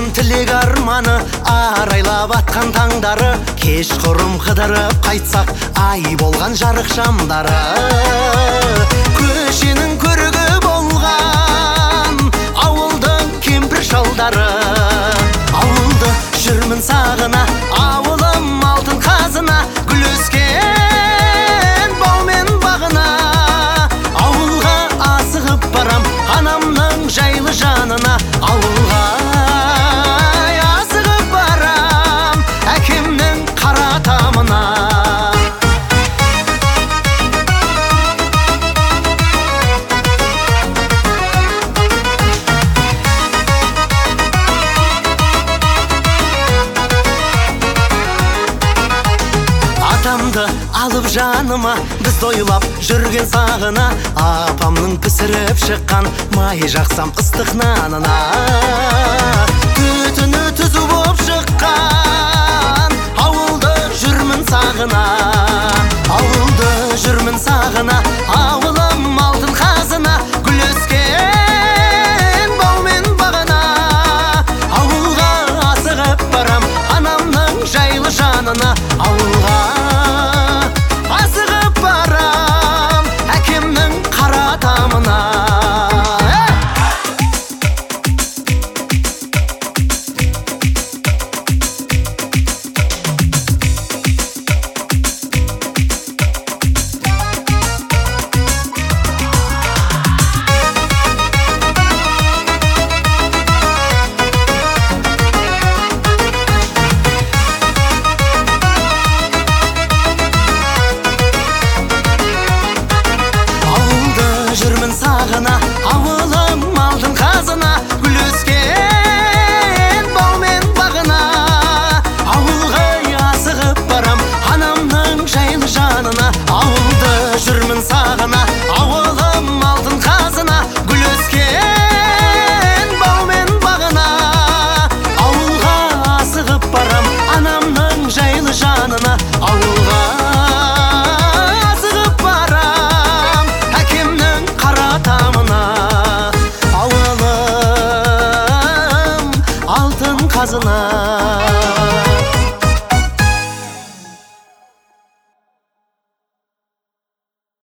тілек арманы арайлап атқан таңдары, кеш құрым қыдырып қайтсақ ай болған жарық шамдары. Көшенің көрігі болған ауылдың кемпір шалдары, ауылды жүрмін сағына, ауылым алтын қазына, гүл өскен баумен бағына. Ауылға асығып барам анамның жайлы жанына, ауылға асығып барам әкемнің қара тамына. Атамды алып жаныма, біз тойлап жүрген сағына, апамның пісіріп шыққан май жақсам ыстық нанына. Түтіні түзу боп шыққан ауылды жүрмін сағына, ауылды жүрмін сағына, ауылым алтын қазына, гүл өскен баумен бағына. Ауылға асығып барам анамның жайлы жанына, ауылға асығып барам әкемнің қара тамына. Жүрмін сағына, ауылым алтын қазына, гүл өскен баумен бағына. Ауылға асығып барам анамның жайлы жанына, ауылды жүрмін сағына, ауылым алтын қазына, гүл өскен баумен бағына. Ауылға асығып барам анамның жайлы жанына, ауылға асығып барам әкемнің қара тамына. Ауылым алтын қазына.